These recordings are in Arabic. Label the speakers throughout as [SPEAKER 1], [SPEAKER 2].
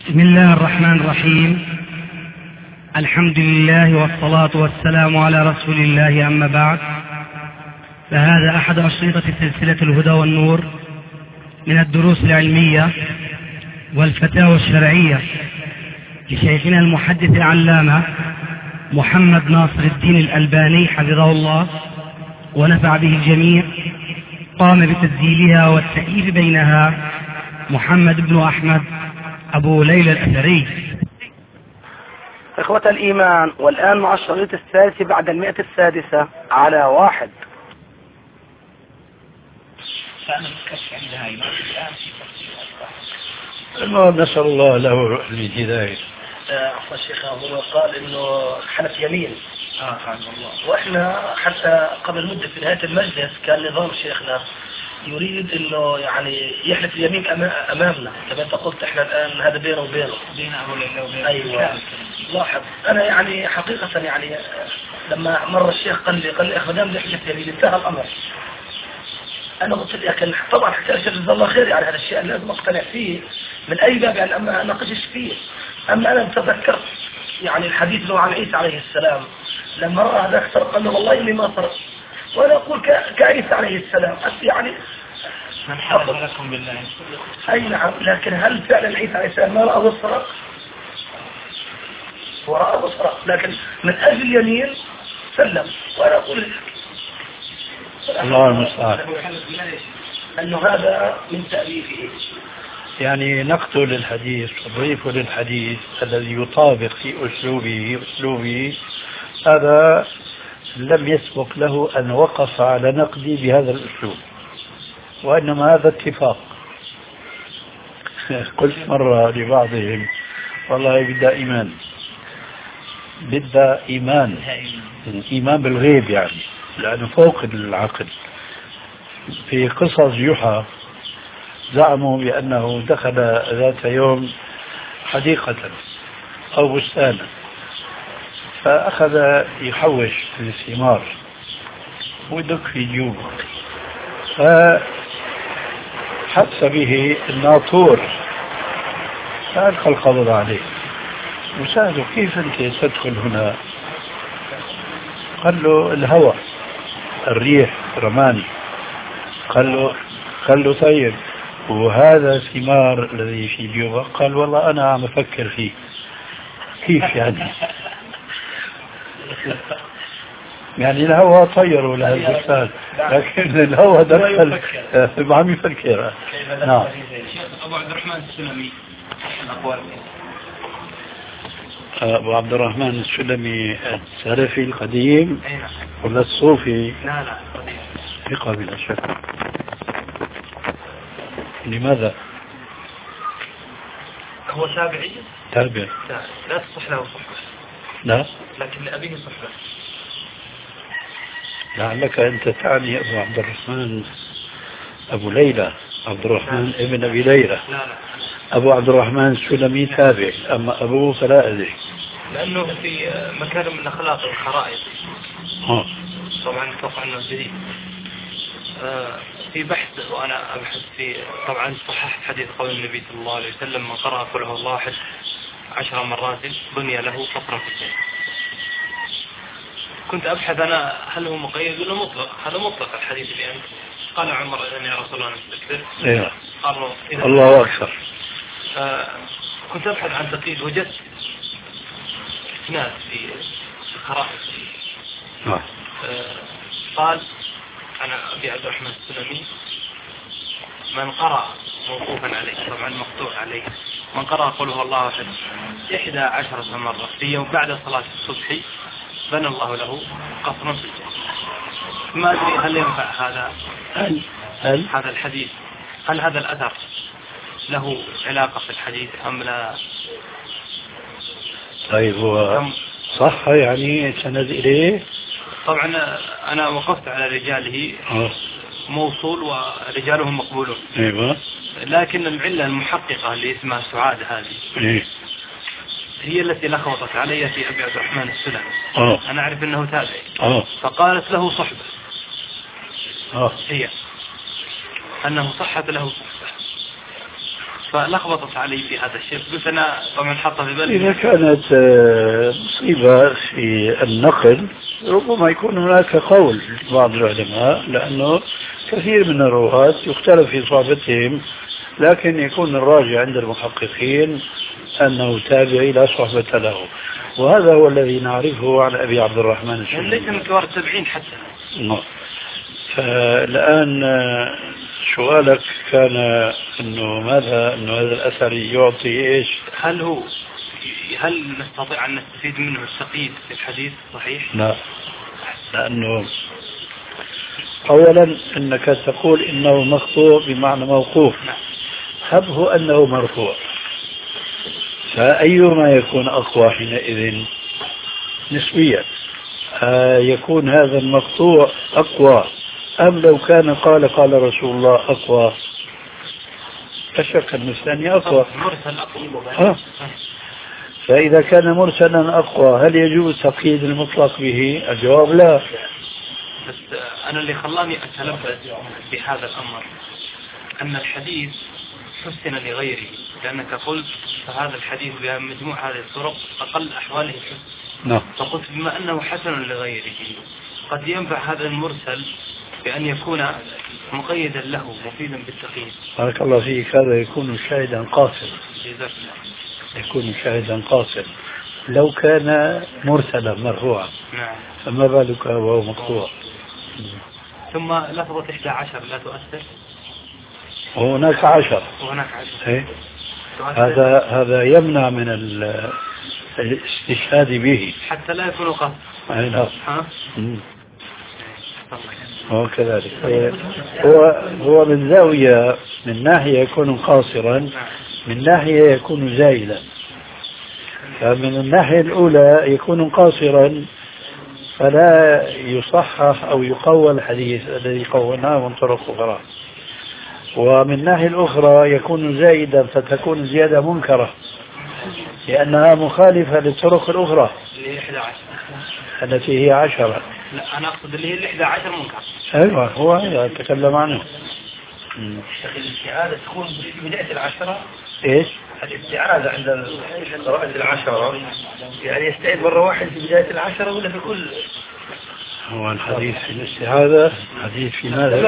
[SPEAKER 1] بسم الله الرحمن الرحيم. الحمد لله والصلاة والسلام على رسول الله، أما بعد، فهذا أحد أشرطة سلسلة الهدى والنور من الدروس العلمية والفتاوى الشرعية لشيخنا المحدث العلامة محمد ناصر الدين الألباني حفظه الله ونفع به الجميع. قام بتسجيلها والتأليف بينها محمد بن أحمد أبو ليلى الأثري.
[SPEAKER 2] إخوة الإيمان، والآن مع الشريط الثالث بعد 106 على 1.
[SPEAKER 3] نسأل الله له الهداية.
[SPEAKER 2] أخوة الشيخ هو قال إنه حلف يمين. وإحنا حتى قبل مدة في نهاية المجلس كان نظام شيخنا يريد إنه يعني يحلف اليمين أمامنا، كما أنت قلت إحنا الآن هذا بينه وبينه. أيوة. لاحظ أنا يعني حقيقة يعني لما مر الشيخ قال لي أخ مدام يحلف يمين انتهى الأمر. أنا قلت لي لكن طبعا حتى الشيخ جزاه الله خير، يعني هذا الشيء لازم أقتنع فيه من أي باب، يعني أما أناقشش فيه. أما أنا تذكرت يعني الحديث له عن عيسى عليه السلام لما رأى هذا سرق قال له والله إني ما سرقت، وأنا أقول كعيسى عليه السلام يعني
[SPEAKER 4] من حرم لكم بالله.
[SPEAKER 2] أي نعم، لكن هل فعلا عيسى عليه السلام ما رأى السرق؟ ورأى السرق، لكن من أجل اليمين سلم. وأنا أقول
[SPEAKER 3] الله المستعان،
[SPEAKER 2] أنه هذا من تأليفه،
[SPEAKER 3] يعني نقتل الحديث نضيف للحديث الذي يطابق في أسلوبه هذا لم يسبق له أن وقف على نقدي بهذا الأسلوب، وإنما هذا اتفاق. قلت مرة لبعضهم والله بدأ إيمان بالغيب، يعني لأنه فوق العقل. في قصص يوحى زعموا بأنه دخل ذات يوم حديقة أو بستانا فأخذ يحوش في الثمار ويدق في جيوبه، فحس به الناطور فألقى القبض عليه وسأله كيف أنت تدخل هنا؟ قال له الهواء الريح رماني. قال له طيب وهذا الثمار الذي في جيوبه؟ قال والله أنا عم أفكر فيه. كيف يعني؟ يعني الهواء طيروا لهالبستان لكن الهواء دخل عم يفكر. نعم.
[SPEAKER 4] أبو عبد الرحمن السلمي
[SPEAKER 3] أبو عبد الرحمن السلمي السلفي القديم ولا الصوفي؟
[SPEAKER 4] لا
[SPEAKER 3] ثقة بلا شك. لماذا؟
[SPEAKER 4] هو تابعي؟
[SPEAKER 3] تابع.
[SPEAKER 4] لا تصح له صحبة.
[SPEAKER 3] لا،
[SPEAKER 4] لكن لأبيه صحبة.
[SPEAKER 3] لعلك أنت تعني أبو عبد الرحمن أبو ليلى، عبد الرحمن ابن أبي ليلى.
[SPEAKER 4] لا
[SPEAKER 3] أبو عبد الرحمن السلمي تابع، أما أبوه فلا أدري،
[SPEAKER 4] لأنه في مكان من أخلاق الخرائط. طبعا أتوقع أنه جديد. في بحث وأنا أبحث في طبعا صححت حديث قول النبي صلى الله عليه وسلم من قرأ قل هو الله أحد 10 مرات بني له قصرا في الجنة. كنت أبحث أنا هل هو مقيد ولا مطلق؟ هذا مطلق الحديث الآن. قال عمر يا رسول الله نستكبر. قالوا
[SPEAKER 3] الله أكثر.
[SPEAKER 4] كنت أبحث عن تقييد، وجدت ناس في خرائط. قال أنا أبي عبد الرحمن السلمي من قرأ موقوفا عليه، طبعا مقطوع عليه، من قرأ قل هو الله أحد 11 مرة في يوم بعد صلاة الصبح بنى الله له قصرا في الجنة. ما أدري هل ينفع هذا الحديث، هل هذا الأثر له علاقة في الحديث أم لا؟
[SPEAKER 3] طيب هو صح يعني سند إليه؟
[SPEAKER 4] طبعا أنا وقفت على رجاله موصول ورجالهم مقبولون.
[SPEAKER 3] أيوة.
[SPEAKER 4] لكن العلة المحققة اللي اسمها سعاد هذه هي التي لخبطت علي في أبي عبد الرحمن السلمي. أنا أعرف أنه تابعي. فقالت له صحبة. هي أنه صحت له صحبة. فلخبطت علي في هذا الشيء، قلت أنا طبعا حاطة في بالي
[SPEAKER 3] إذا كانت مصيبة في النقل ربما يكون هناك قول بعض العلماء، لأنه كثير من الرواة يختلف في صحبتهم، لكن يكون الراجع عند المحققين أنه تابعي لا صحبة له، وهذا هو الذي نعرفه عن أبي عبد الرحمن السلمي.
[SPEAKER 4] ليس من كبار التابعين حتى.
[SPEAKER 3] فالآن سؤالك كان أنه ماذا، أنه هذا الأثر يعطي إيش؟
[SPEAKER 4] هل نستطيع أن نستفيد منه التقييد في الحديث صحيح؟
[SPEAKER 3] لا، لأنه أولا أنك تقول إنه مقطوع بمعنى موقوف، هبه أنه مرفوع، فأيما يكون أقوى حينئذ نسبيا، يكون هذا المقطوع أقوى أم لو كان قال رسول الله أقوى؟ لا شك أن الثاني أقوى. فإذا كان مرسلا أقوى هل يجوز تقييد المطلق به؟ الجواب لا.
[SPEAKER 4] بس أنا اللي خلاني أتلبس بهذا الأمر أن الحديث حسن لغيره، لأنك قلت فهذا الحديث بمجموع هذه الطرق أقل أحواله حسن. فقلت بما أنه حسن لغيره قد ينفع هذا المرسل بأن يكون مقيدا له مفيدا بالتقييد.
[SPEAKER 3] بارك الله فيك، هذا يكون شاهدا قاصر، يكون شاهدا قاصر. لو كان مرسلا مرفوعا فما بالك وهو مقطوع.
[SPEAKER 4] ثم لفظة 11 لا تؤثر،
[SPEAKER 3] وهناك 10. هذا يمنع من الاستشهاد به
[SPEAKER 4] حتى لا يكون قصد.
[SPEAKER 3] هو كذلك. هو من زاوية، من ناحية يكون قاصرا، من ناحية يكون زائلا. فمن الناحية الأولى يكون قاصرا فلا يصحح أو يقوى الحديث الذي قوناه من طرق أخرى، ومن الناحية الأخرى يكون زائدا فتكون الزيادة منكرة لأنها مخالفة للطرق الأخرى التي هي 10.
[SPEAKER 4] لا أنا أقصد اللي هي 11 منكر.
[SPEAKER 3] أيوة هو يتكلم عنه.
[SPEAKER 2] الاستعادة تكون في بداية 10.
[SPEAKER 3] إيش؟
[SPEAKER 2] الاستعادة عند قراءة 10 يعني يستعيد مرة واحدة في بداية 10 ولا في كل؟
[SPEAKER 3] هو الحديث في الاستعادة حديث في ماذا؟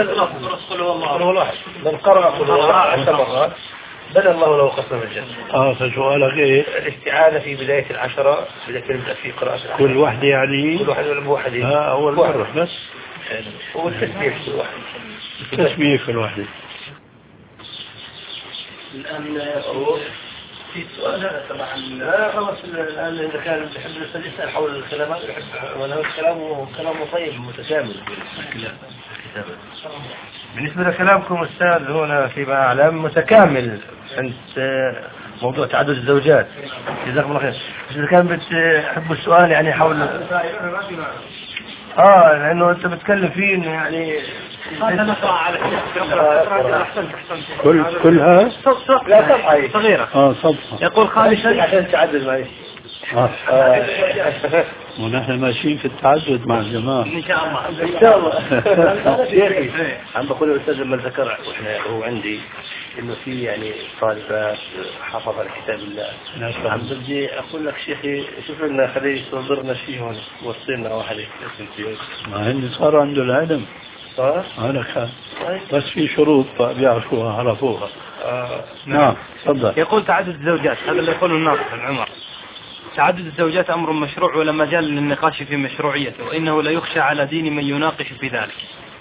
[SPEAKER 2] من قرأ قل هو 10 مرات بنى الله له قصر من الجنة.
[SPEAKER 3] فسؤالك إيه؟
[SPEAKER 2] الاستعانة في بداية 10 إذا كنت في قراءة 10
[SPEAKER 3] كل واحدة يعني؟
[SPEAKER 2] كل واحدة ولا بواحدة؟
[SPEAKER 3] أول مرة بس.
[SPEAKER 2] هو التسبيح في الواحد.
[SPEAKER 3] التسبيح في الواحد.
[SPEAKER 2] الآن في سؤال طبعا لا خلاص. الآن إذا كان يحب يسأل حول الكلمات يحب وله كلامه طيب متكامل. بالنسبة لكلامكم أستاذ هنا فيما أعلم متكامل عند موضوع تعدد الزوجات. جزاكم الله خير. إذا كان بتحبوا السؤال يعني حول لأنه أنت بتكلم فيه إنه يعني
[SPEAKER 3] كلها
[SPEAKER 2] لا صفحة
[SPEAKER 4] صغيرة.
[SPEAKER 3] صفحة.
[SPEAKER 4] يقول خالصا
[SPEAKER 2] عشان تعدد معي.
[SPEAKER 3] ونحن ماشيين في التعدد مع الجماعة
[SPEAKER 2] إن شاء الله. عم بقول الأستاذ لما ذكر هو عندي إنه في يعني طالبات حافظ على كتاب الله. عم بدي أقول لك شيخي شوف لنا خليه يصدرنا شيء هون وصلنا واحد
[SPEAKER 3] ما هن صار عنده العلم
[SPEAKER 2] صار
[SPEAKER 3] هذا كان بس في شروط بيعرفوها عرفوها. نعم تفضل.
[SPEAKER 4] يقول تعدد الزوجات هذا اللي يقوله الناصح العمر. تعدد الزوجات أمر مشروع ولا مجال للنقاش في مشروعيته، وإنه لا يخشى على دين من يناقش في ذلك.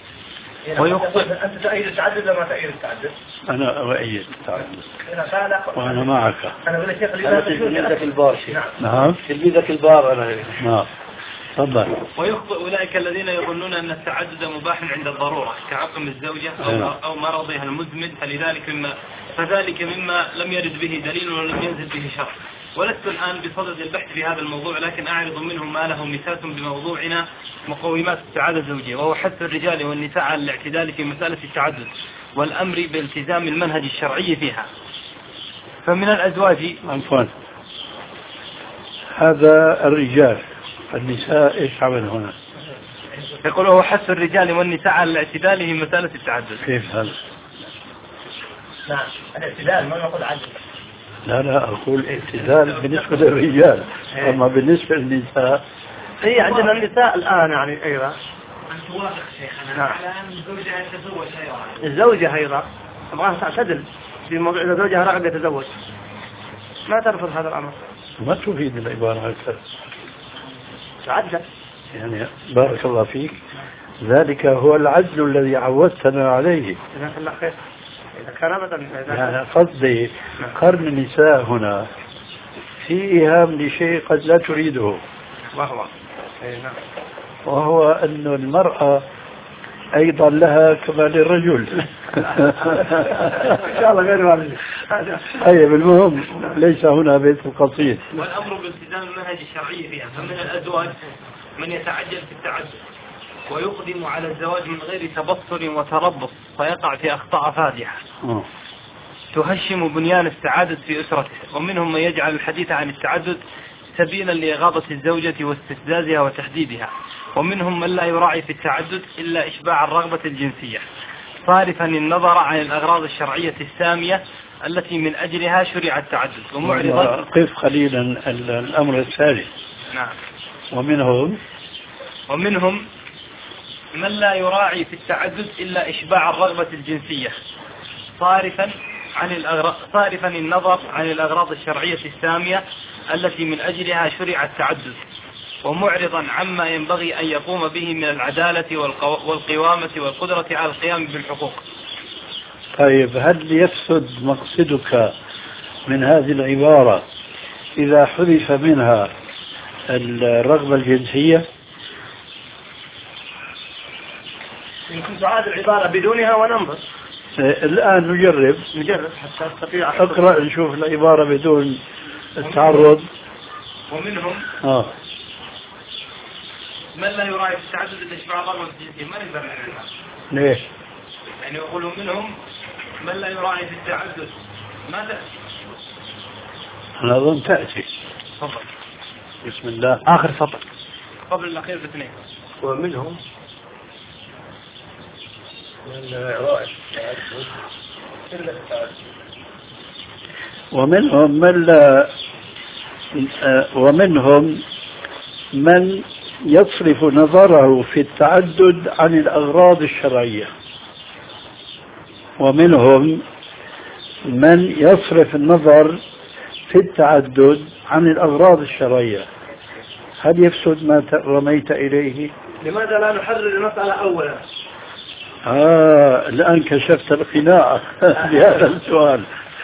[SPEAKER 2] أنت تأيد التعدد ولا ما تأيد التعدد؟
[SPEAKER 3] أنا أؤيد التعدد وأنا معك.
[SPEAKER 2] أنا بقول لك يا أخي تلميذك البار.
[SPEAKER 3] نعم
[SPEAKER 2] تلميذك البار أنا.
[SPEAKER 3] نعم تفضل.
[SPEAKER 4] ويخطئ أولئك الذين يظنون أن التعدد مباح عند الضرورة كعقم الزوجة أو مرضها المزمن، فذلك مما لم يرد به دليل ولم ينزل به شرع. ولست الآن بصدد البحث في هذا الموضوع، لكن أعرض منهم ما له مساس بموضوعنا مقومات السعادة الزوجية، وهو حث الرجال والنساء على الاعتدال في مسألة التعدد والأمر بالتزام المنهج الشرعي فيها. فمن الأزواج
[SPEAKER 3] عفوا هذا الرجال، النساء إيش عمل هنا؟
[SPEAKER 4] يقول هو حث الرجال والنساء على الاعتدال في مسألة التعدد.
[SPEAKER 3] كيف هذا؟
[SPEAKER 2] نعم الاعتدال ما نقول عدل.
[SPEAKER 3] لا أقول اعتدال بالنسبة للرجال، أما بالنسبة للنساء
[SPEAKER 2] هي عندنا النساء الآن يعني أيضا
[SPEAKER 4] أن توافق شيخنا على أن زوجها يتزوج أيضا.
[SPEAKER 2] الزوجة أيضا تبغاها تعتدل في موضوع إذا زوجها راغب يتزوج ما ترفض هذا الأمر.
[SPEAKER 3] ما تفيد العبارة هكذا
[SPEAKER 2] تعدل
[SPEAKER 3] يعني. بارك الله فيك، ذلك هو العدل الذي عودتنا عليه.
[SPEAKER 2] جزاك الله خير. إذا كان أبدا
[SPEAKER 3] يعني قصدي قرن النساء هنا في إيهام لشيء قد لا تريده، وهو أن المرأة أيضا لها كما للرجل.
[SPEAKER 2] إن شاء الله غير والد.
[SPEAKER 3] طيب المهم ليس هنا بيت القصيد.
[SPEAKER 4] والأمر بالتزام المنهج الشرعي فيها. فمن الأزواج من يتعجل في التعدد ويقدم على الزواج من غير تبصر وتربص فيقع في أخطاء فادحة تهشم بنيان السعادة في أسرته. ومنهم من يجعل الحديث عن التعدد سبيلا لإغاظة الزوجة واستفزازها وتحديدها. ومنهم من لا يراعي في التعدد إلا إشباع الرغبة الجنسية صارفا النظر عن الأغراض الشرعية السامية التي من أجلها شرع التعدد ومعرضا.
[SPEAKER 3] قف قليلا الأمر الثالث.
[SPEAKER 4] نعم. ومنهم من لا يراعي في التعدد إلا إشباع الرغبة الجنسية صارفا النظر عن الأغراض الشرعية السامية التي من أجلها شرع التعدد ومعرضا عما ينبغي أن يقوم به من العدالة والقوامة والقدرة على القيام بالحقوق.
[SPEAKER 3] طيب هل يفسد مقصدك من هذه العبارة إذا حذف منها الرغبة الجنسية؟
[SPEAKER 2] يمكن تعاد العبارة بدونها وننظر.
[SPEAKER 3] الآن نجرب
[SPEAKER 2] حتى أستطيع
[SPEAKER 3] أقرأ نشوف العبارة بدون التعرض.
[SPEAKER 4] ومنهم من لا يراعي في التعدد إلا إشباع الرغبة الجنسية. ما نقدر نعرفها.
[SPEAKER 3] ليش؟
[SPEAKER 4] يعني يقولوا منهم من لا يراعي في التعدد ما تأتي.
[SPEAKER 3] أنا أظن تأتي.
[SPEAKER 4] تفضل.
[SPEAKER 3] بسم الله.
[SPEAKER 2] آخر سطر
[SPEAKER 4] قبل الأخير باثنين.
[SPEAKER 2] ومنهم من لا يراعي في التعدد إلا التعدد
[SPEAKER 3] ومنهم من يصرف نظره في التعدد عن الأغراض الشرعية. ومنهم من يصرف النظر في التعدد عن الأغراض الشرعية. هل يفسد ما رميت إليه؟
[SPEAKER 2] لماذا لا نحرر المسألة أولا؟
[SPEAKER 3] الآن كشفت القناع بهذا السؤال.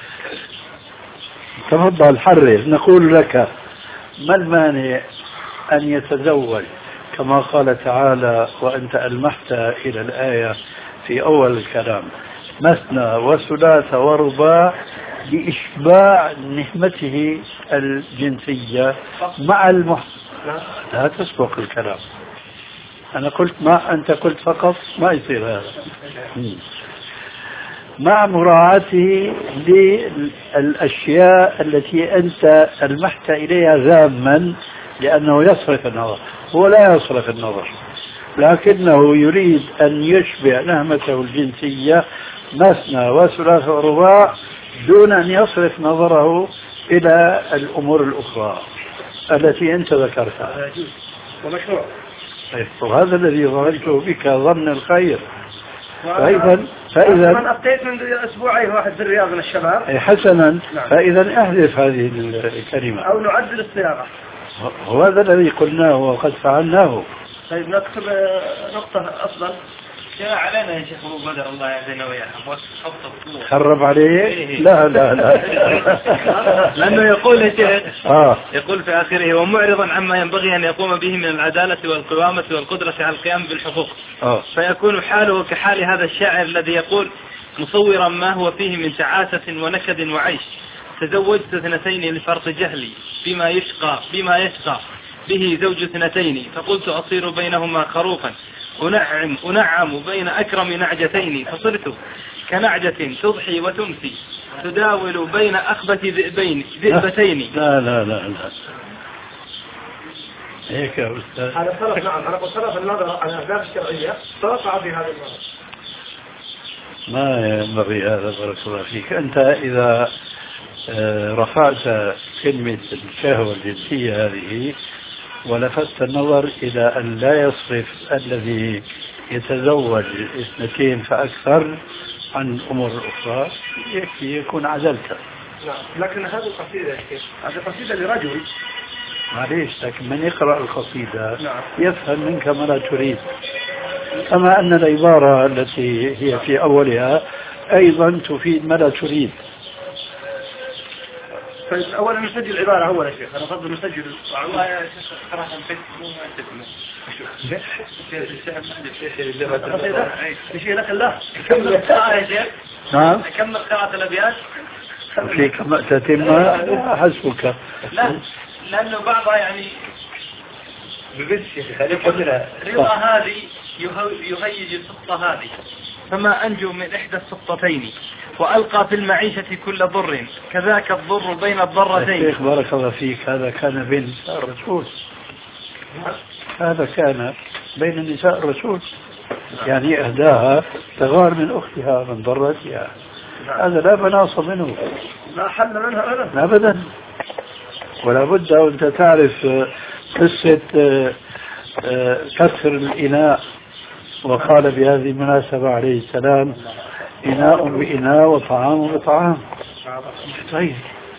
[SPEAKER 3] تفضل حرر. نقول لك ما المانع أن يتزوج كما قال تعالى وأنت ألمحت إلى الآية في أول الكلام مثنى وثلاث ورباع لإشباع نهمته الجنسية مع لا تسبق الكلام. أنا قلت أنت قلت فقط ما يصير هذا. مع مراعاته للأشياء التي أنت ألمحت إليها ذاما لأنه يصرف النظر. هو لا يصرف النظر لكنه يريد أن يشبع نهمته الجنسية مثنى وثلاث ورباع دون أن يصرف نظره إلى الأمور الأخرى التي أنت ذكرتها.
[SPEAKER 2] ومشروع.
[SPEAKER 3] وهذا الذي ظننته بك ظن الخير.
[SPEAKER 2] فإذا من أبتيت من أسبوعين واحد في الرياض من الشباب.
[SPEAKER 3] حسنا.
[SPEAKER 2] نعم.
[SPEAKER 3] فإذا أحذف هذه الكلمة
[SPEAKER 2] أو نعدل الصياغة.
[SPEAKER 3] وهذا الذي قلناه وقد فعلناه.
[SPEAKER 2] طيب نكتب نقطة أفضل.
[SPEAKER 4] جاء علينا يا شيخ أبو بدر الله يهدينا وياك.
[SPEAKER 3] خرب عليه. لا
[SPEAKER 4] لأنه يقول يا شيخ يقول في آخره ومعرضا عما ينبغي أن يقوم به من العدالة والقوامة والقدرة على القيام بالحقوق. فيكون حاله كحال هذا الشاعر الذي يقول مصورا ما هو فيه من تعاسة ونكد وعيش تزوجت اثنتين لفرط جهلي بما يشقى به زوج اثنتين فقلت أصير بينهما خروفا أنعم بين أكرم نعجتين فصرت كنعجة تضحي وتمسي تداول بين أخبث ذئبتين.
[SPEAKER 3] لا هيك يا أستاذ.
[SPEAKER 2] هذا صرف. نعم أنا قلت صرف النظر عن الأسباب الشرعية توقع في هذا الموضوع.
[SPEAKER 3] ما ينبغي هذا. بارك الله فيك. أنت إذا رفعت كلمة الشهوة الجنسية هذه ولفت النظر إلى أن لا يصرف الذي يتزوج اثنتين فأكثر عن أمور أخرى يكفي يكون عزلت.
[SPEAKER 2] نعم. لكن هذه القصيدة يا شيخ هذه قصيدة لرجل.
[SPEAKER 3] معليش، لكن من يقرأ القصيدة يفهم منك ما لا تريد. كما أن العبارة التي هي في أولها أيضا تفيد ما لا تريد.
[SPEAKER 2] طيب أولا نسجل العبارة أولا يا شيخ. أنا أفضل نسجل.
[SPEAKER 4] والله يا شيخ صراحة مو ما
[SPEAKER 2] شيء لك الله. كمل القراءة يا شيخ.
[SPEAKER 3] نعم.
[SPEAKER 2] كمل قراءة الأبيات.
[SPEAKER 3] فيك ما تتم حسبك.
[SPEAKER 4] لا لأنه بعضها يعني رضا هذه يهيج السقطة هذه فما أنجو من إحدى السقطتين وألقى في المعيشة كل ضر كذاك الضر بين الضرتين.
[SPEAKER 3] الشيخ بارك الله فيك هذا كان بين نساء الرسول. هذا كان بين النساء الرسول يعني أهداها تغار من أختها من ضرتها. هذا لا مناص منه
[SPEAKER 2] لا حل منها
[SPEAKER 3] أبدا. ولا بد وأنت تعرف قصة كسر الإناء. وقال بهذه المناسبة عليه السلام إناء بإناء وطعام بطعام. طيب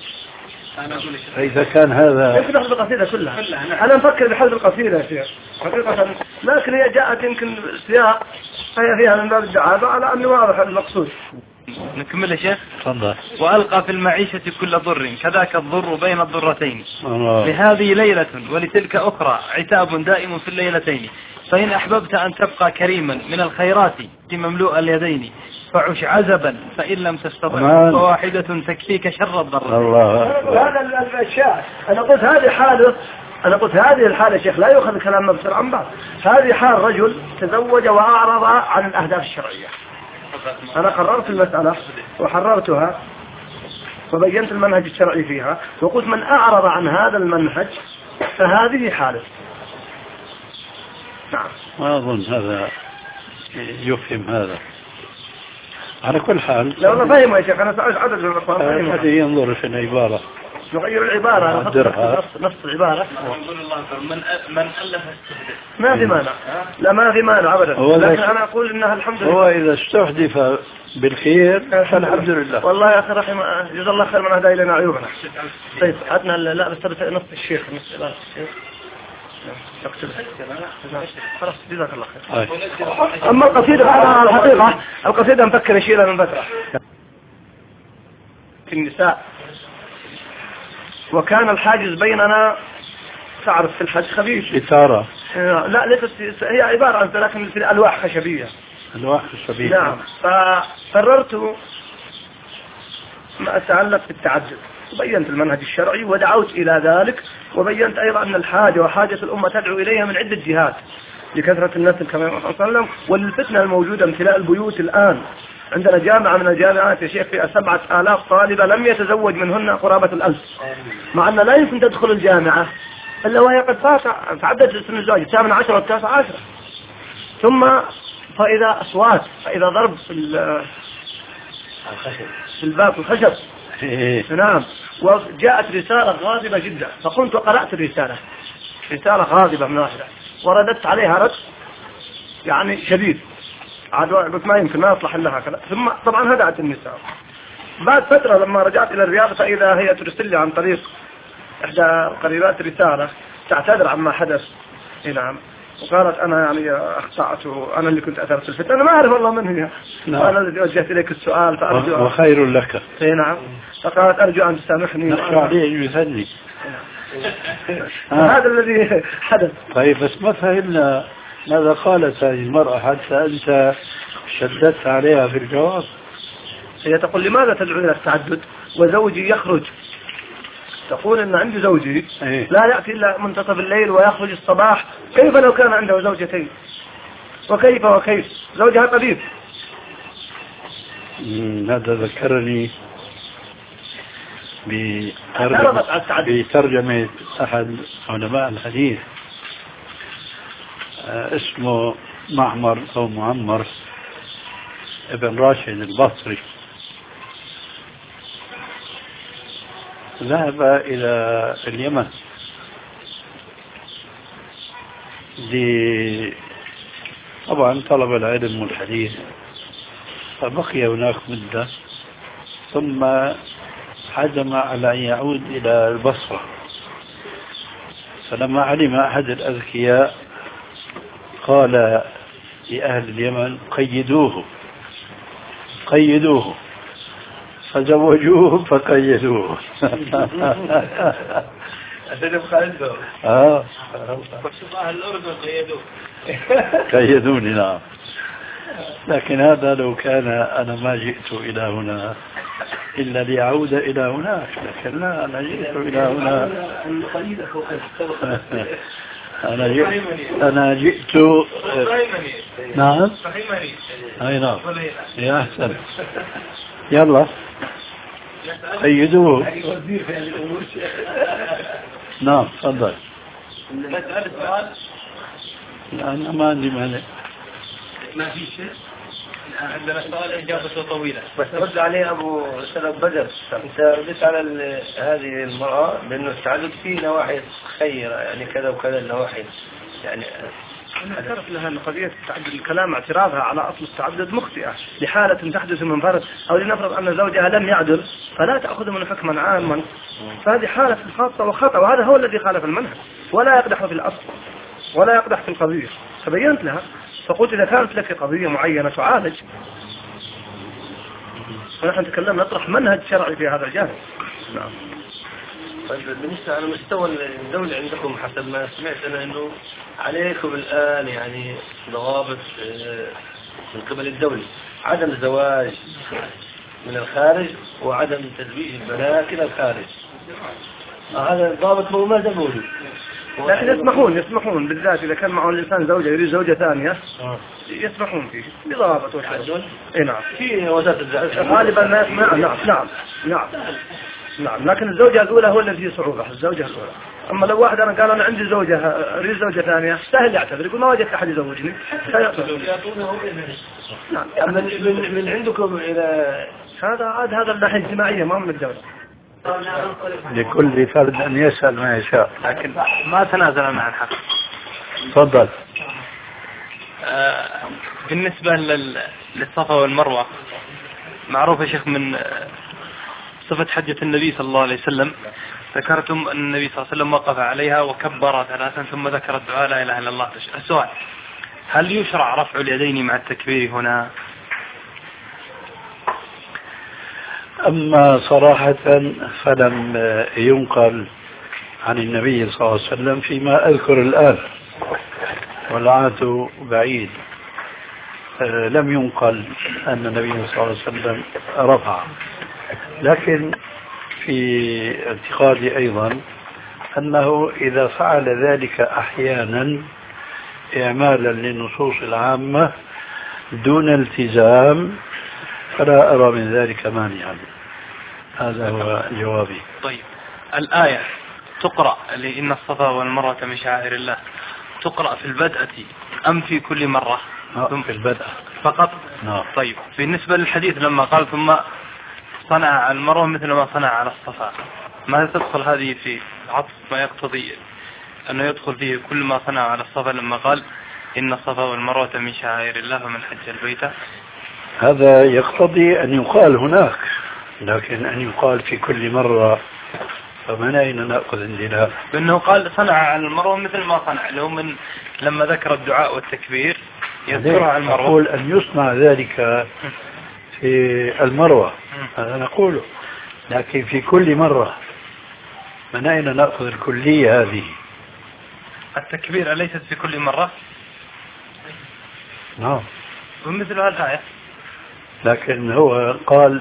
[SPEAKER 3] فإذا كان هذا
[SPEAKER 2] يمكن أخذ القصيدة كلها. أنا مفكر بحذف القصيدة يا شيخ حقيقة. لكن هي جاءت يمكن سياق هي فيها من باب الدعابة على أنه واضح المقصود.
[SPEAKER 4] نكمل يا شيخ.
[SPEAKER 3] تفضل.
[SPEAKER 4] وألقى في المعيشة كل ضر كذاك الضر بين الضرتين. لهذه ليلة ولتلك أخرى عتاب دائم في الليلتين فإن أحببت أن تبقى كريما من الخيرات مملوء اليدين فعش عزبا فإن لم تستطع فواحدة تكفيك شر الضر.
[SPEAKER 2] هذا الأشياء أنا قلت هذه حالة. أنا قلت هذه الحالة شيخ لا يؤخذ كلام مبصر عن بعض. هذه حال رجل تزوج وأعرض عن الأهداف الشرعية. أنا قررت المسألة وحررتها وبينت المنهج الشرعي فيها وقلت من أعرض عن هذا المنهج فهذه حالة. نعم.
[SPEAKER 3] ما أظن هذا يفهم هذا. على كل حال
[SPEAKER 2] لا والله فاهم يا شيخ. أنا سأعد عدد من الأخوان
[SPEAKER 3] هذه ينظر في العبارة
[SPEAKER 2] نغير العبارة نص العبارة.
[SPEAKER 4] من ألف استهدف
[SPEAKER 2] ما في مانع. لا ما في مانع أبدا. لكن أنا أقول إنها الحمد لله.
[SPEAKER 3] هو إذا استحدث بالخير فالحمد لله.
[SPEAKER 2] والله يا أخي جزا الله خير من هدى إلينا عيوبنا. طيب عدنا لا بس نص الشيخ نص عبارة الشيخ. خلاص جزاك الله خير. أما القصيدة على الحقيقة القصيدة مفكر أشيلها من فترة في النساء. وكان الحاجز بيننا تعرف في الحج خبيث
[SPEAKER 3] إثارة.
[SPEAKER 2] لا ليست هي عبارة عن لكن في ألواح خشبية.
[SPEAKER 3] ألواح خشبية.
[SPEAKER 2] نعم. فقررت ما أتعلق بالتعدد وبينت المنهج الشرعي ودعوت إلى ذلك وبينت أيضا أن الحاجة وحاجة الأمة تدعو إليها من عدة جهات لكثرة النسل كما يقول صلى الله عليه وسلم والفتنة الموجودة امتلاء البيوت الآن. عندنا جامعة من الجامعات يا شيخ فيها 7,000 طالبة لم يتزوج منهن قرابة 1000 مع أن لا يمكن تدخل الجامعة إلا وهي قد تعدت سن الزواج 8 10 و9 10. ثم فإذا أصوات فإذا ضرب في الباب الخشب. نعم. وجاءت رسالة غاضبة جدا فقمت وقرأت الرسالة رسالة غاضبة من واحدة ورددت عليها رد يعني شديد عاد ما يمكن ما يصلح لها كذا. ثم طبعا هدأت النساء. بعد فترة لما رجعت إلى الرياض فإذا هي ترسل لي عن طريق إحدى القريبات رسالة تعتذر عما حدث. نعم. وقالت أنا يعني أخطأت وأنا اللي كنت أثرت الفتنة. أنا ما أعرف والله من هي. وأنا الذي وجهت إليك السؤال فأرجو
[SPEAKER 3] وخير لك.
[SPEAKER 2] نعم. فقالت أرجو أن تسامحني.
[SPEAKER 3] نخشى عليه يثني.
[SPEAKER 2] هذا الذي حدث.
[SPEAKER 3] طيب بس ما فهمنا ماذا قالت هذه المرأة حتى أنت شددت عليها في الجواب.
[SPEAKER 2] هي تقول لماذا تدعو إلى التعدد وزوجي يخرج. تقول إن عندي زوجي لا يأتي إلا منتصف الليل ويخرج الصباح. كيف لو كان عنده زوجتين وكيف زوجها طبيب.
[SPEAKER 3] هذا ذكرني بترجمة أحد علماء الحديث اسمه معمر أو معمر ابن راشد البصري ذهب إلى اليمن طبعا طلب العلم والحديث، فبقي هناك مدة ثم عزم على أن يعود إلى البصرة. فلما علم أحد الأذكياء قال لأهل اليمن قيدوه فزوجوه فقيدوه.
[SPEAKER 4] أهل الأردن
[SPEAKER 3] قيدوني نعم. لكن هذا لو كان أنا ما جئت إلى هنا إلا لأعود إلى هناك، لكن لا، أنا جئت إلى هنا. أنا جئت نعم أي نعم يا أحسن. يلا قيدوه. نعم تفضل. أنا ما عندي مانع.
[SPEAKER 2] ما في شيء.
[SPEAKER 4] عندنا سؤال إجابته طويلة
[SPEAKER 2] بس رد عليه أبو سلف بدر. أنت ردت على هذه المرأة لأنه التعدد فيه نواحي خيرة، يعني كذا وكذا النواحي، يعني أنا اعترف لها أن قضية التعدد الكلام اعتراضها على أصل التعدد مخطئة لحالة تحدث من فرد، أو لنفرض أن زوجها لم يعدل فلا تأخذ من حكما عاما، فهذه حالة خاصة وخطأ، وهذا هو الذي خالف المنهج، ولا يقدح في الأصل ولا يقدح في القضية. فبينت لها فقلت إذا كانت لك قضية معينة تعالج، ونحن نتكلم نطرح منهج شرعي في هذا الجانب. نعم. طيب بالنسبة على مستوى الدولة عندكم حسب ما سمعت أنا أنه عليكم الآن يعني ضوابط من قبل الدولة، عدم الزواج من الخارج وعدم تزويج البنات إلى الخارج. هذا الضابط هو ماذا موجود؟ لكن يسمحون بالذات إذا كان معه الإنسان زوجة يريد زوجة ثانية يسمحون فيه بضابط وشرط. نعم في وزارة الزواج غالبا ما يسمع. نعم لكن الزوجة الأولى هو الذي فيه صعوبة، الزوجة الأولى. أما لو واحد أنا قال أنا عندي زوجة أريد زوجة ثانية سهل يعتذر يقول ما وجدت أحد يزوجني. نعم. من عندكم إلى هذا الناحية الاجتماعية ما من الدولة.
[SPEAKER 3] لكل فرد أن يسأل ما يشاء،
[SPEAKER 4] لكن ما تنازلنا عن حق.
[SPEAKER 3] تفضل.
[SPEAKER 4] بالنسبة للصفا والمروة، معروف يا شيخ من صفة حجة النبي صلى الله عليه وسلم، ذكرتم أن النبي صلى الله عليه وسلم وقف عليها وكبر 3 ثم ذكر الدعاء لا إله إلا الله. السؤال: هل يشرع رفع اليدين مع التكبير هنا؟
[SPEAKER 3] أما صراحة فلم ينقل عن النبي صلى الله عليه وسلم فيما أذكر الآن، والعهد بعيد، لم ينقل أن النبي صلى الله عليه وسلم رفع. لكن في اعتقادي أيضا أنه إذا فعل ذلك أحيانا إعمالا للنصوص العامة دون التزام فلا أرى من ذلك مانعا. هذا هو جوابي.
[SPEAKER 4] طيب، الآية تقرأ لإن الصفا والمروة من شعائر الله، تقرأ في البدءة أم في كل مرة؟
[SPEAKER 3] في البدء
[SPEAKER 4] فقط.
[SPEAKER 3] نعم.
[SPEAKER 4] طيب، بالنسبة للحديث لما قال ثم صنع على المروة مثل ما صنع على الصفا، ما تدخل هذه في عطف ما يقتضي أنه يدخل فيه كل ما صنع على الصفا لما قال إن الصفا والمروة من شعائر الله فمن حج البيت؟
[SPEAKER 3] هذا يقتضي أن يقال هناك، لكن أن يقال في كل مرة فمن أين نأخذ الدلالة؟
[SPEAKER 4] بأنه قال صنع على المروة مثل ما صنع له من لما ذكر الدعاء والتكبير يذكرها على المروة.
[SPEAKER 3] أقول أن يصنع ذلك في المروة، هذا نقوله، لكن في كل مرة من أين نأخذ الكلية هذه؟
[SPEAKER 4] التكبير أليست في كل مرة؟
[SPEAKER 3] نعم.
[SPEAKER 4] ومثل هالآية.
[SPEAKER 3] لكن هو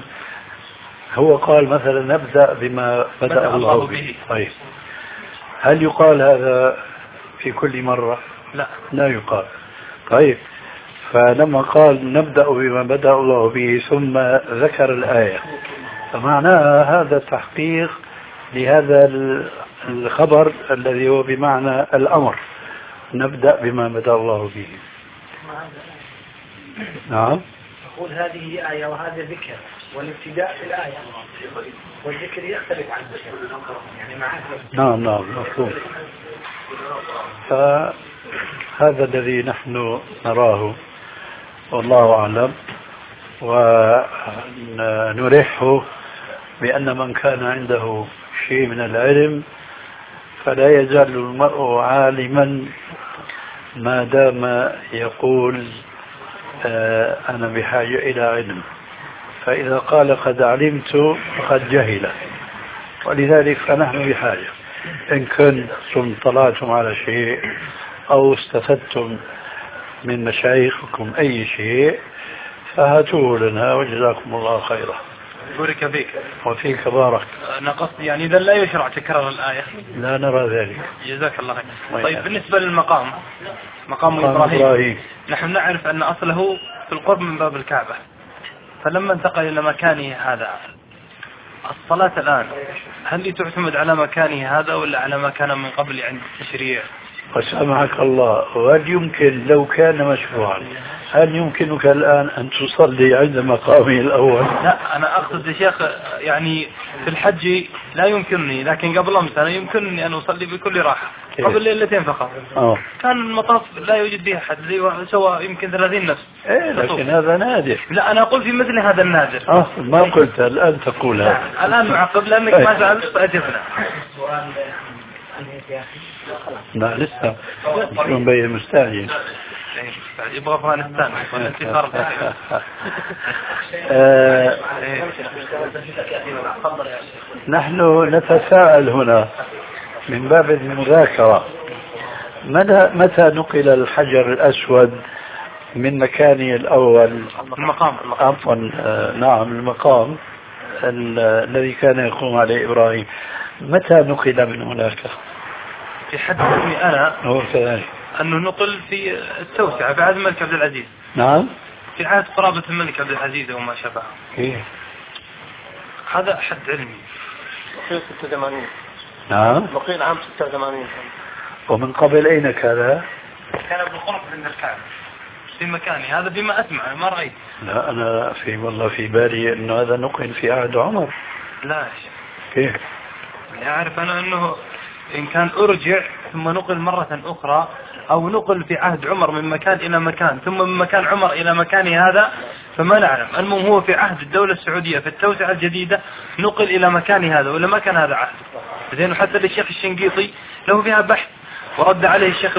[SPEAKER 3] قال مثلا نبدأ بما بدأ الله به. طيب، هل يقال هذا في كل مرة؟ لا يقال. طيب، فلما قال نبدأ بما بدأ الله به ثم ذكر الآية، فمعناها هذا تحقيق لهذا الخبر الذي هو بمعنى الأمر، نبدأ بما بدأ الله به. نعم.
[SPEAKER 2] نقول هذه آية وهذا ذكر، والابتداء في الآية والذكر يختلف عن الذكر يعني معاه.
[SPEAKER 3] نعم مفهوم. فهذا الذي نحن نراه والله أعلم، ونرحه بأن من كان عنده شيء من العلم فلا يزال المرء عالما ما دام يقول أنا بحاجة إلى علم، فإذا قال قد علمت فقد جهل، ولذلك فنحن بحاجة. إن كنتم طلعتم على شيء أو استفدتم من مشايخكم أي شيء فهاتوه لنا وجزاكم الله خيرا.
[SPEAKER 4] بارك فيك.
[SPEAKER 3] وفيك بارك.
[SPEAKER 4] أنا قصدي يعني إذا لا يشرع تكرر الآية.
[SPEAKER 3] لا نرى ذلك.
[SPEAKER 4] جزاك الله خير. طيب بالنسبة للمقام، مقام إبراهيم، نحن نعرف أن أصله في القرب من باب الكعبة، فلما انتقل إلى مكانه هذا الصلاة الآن هل تعتمد على مكانه هذا ولا على ما كان من قبل عند التشريع؟
[SPEAKER 3] وسامحك الله، وهل يمكن لو كان مشروعا هل يمكنك الآن أن تصلي عند مقامه الأول؟
[SPEAKER 4] لا أنا أقصد يا شيخ يعني في الحج لا يمكنني، لكن قبل أمس أنا يمكنني أن أصلي بكل راحة قبل ليلتين فقط. كان المطاف لا يوجد فيه أحد سوى يمكن 30 نفس.
[SPEAKER 3] لكن هذا نادر.
[SPEAKER 4] لا أنا أقول في مثل هذا النادر.
[SPEAKER 3] ما قلت الآن تقول هذا.
[SPEAKER 4] الآن معقب لأنك ما سألت فأجبنا.
[SPEAKER 3] لا لسه شلون بين مستعجل
[SPEAKER 4] يبغى أفغانستان والانتصار.
[SPEAKER 3] نحن نتساءل هنا من باب المذاكرة، متى نقل الحجر الأسود من مكانه الأول؟
[SPEAKER 4] المقام.
[SPEAKER 3] عفوا نعم المقام الذي كان يقوم عليه إبراهيم، متى نقل من هناك؟
[SPEAKER 4] في حد علمي أنا
[SPEAKER 3] هو كذلك
[SPEAKER 4] أنه نقل في التوسعة في عهد الملك عبد العزيز.
[SPEAKER 3] نعم
[SPEAKER 4] في عهد قرابة الملك عبد العزيز وما شابه. هذا حد علمي.
[SPEAKER 2] في 86.
[SPEAKER 3] نعم
[SPEAKER 2] نقيل عام 86.
[SPEAKER 3] ومن قبل أين كان؟
[SPEAKER 4] كان بالقرب من الكعبة في مكاني هذا بما أسمع ما رأيت.
[SPEAKER 3] لا أنا والله في بالي أنه هذا نقل في عهد عمر.
[SPEAKER 4] لا
[SPEAKER 3] كيف؟
[SPEAKER 4] أعرف أنا أنه إن كان أرجع ثم نقل مرة أخرى أو نقل في عهد عمر من مكان إلى مكان ثم من مكان عمر إلى مكانه هذا فما نعلم. المهم هو في عهد الدولة السعودية في التوسعة الجديدة نقل إلى مكانه هذا ولا ما كان هذا عهد زين. حتى للشيخ الشنقيطي له فيها بحث ورد عليه الشيخ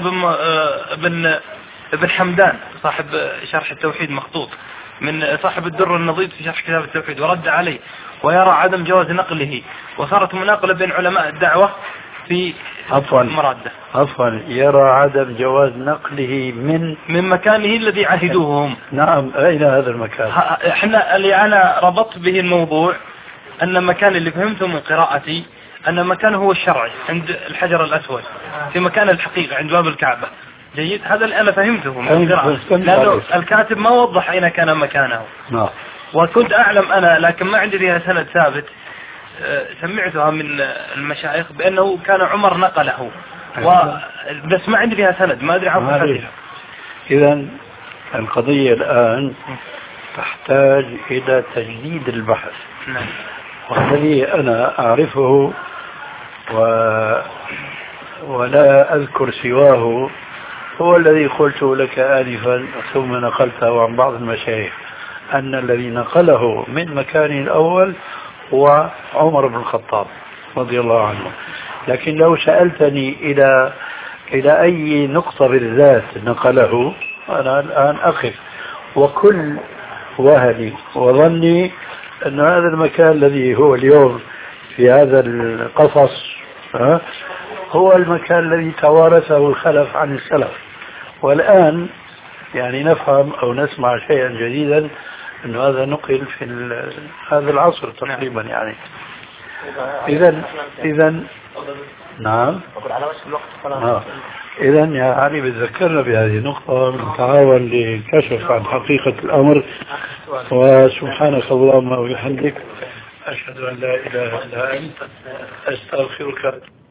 [SPEAKER 4] ابن حمدان صاحب شرح التوحيد مخطوط من صاحب الدر النضيد في شرح كتاب التوحيد ورد عليه ويرى عدم جواز نقله، وصارت مناقلة بين علماء الدعوة في مرادة.
[SPEAKER 3] عفوا يرى عدم جواز نقله
[SPEAKER 4] من مكانه الذي عهدوه هم.
[SPEAKER 3] نعم أين هذا المكان؟
[SPEAKER 4] احنا اللي أنا ربطت به الموضوع أن المكان اللي فهمته من قراءتي أن مكانه هو الشرعي عند الحجر الأسود في مكان الحقيقة عند باب الكعبة. جيد هذا اللي أنا فهمته من قراءتي لأنه الكاتب ما وضح أين كان مكانه.
[SPEAKER 3] نعم.
[SPEAKER 4] وكنت أعلم أنا لكن ما عندي فيها سند ثابت سمعتها من المشايخ بأنه كان عمر نقله بس ما عندي فيها سند ما أدري عن صحتها.
[SPEAKER 3] إذن القضية الآن تحتاج إلى تجديد البحث.
[SPEAKER 4] نعم.
[SPEAKER 3] والذي أنا أعرفه ولا أذكر سواه هو الذي قلته لك آنفا ثم نقلته عن بعض المشايخ أن الذي نقله من مكانه الأول هو عمر بن الخطاب رضي الله عنه. لكن لو سألتني إلى أي نقطة بالذات نقله أنا الآن أقف، وكل وهلي وظني أن هذا المكان الذي هو اليوم في هذا القصص هو المكان الذي توارثه الخلف عن السلف، والآن يعني نفهم أو نسمع شيئا جديدا أنه هذا نقل في هذا العصر تقريبا يعني. إذن نعم. إذن يا علي بتذكرنا بهذه النقطة نتعاون للكشف عن حقيقة الأمر. وسبحانك اللهم وبحمدك أشهد أن لا إله إلا أنت أستغفرك.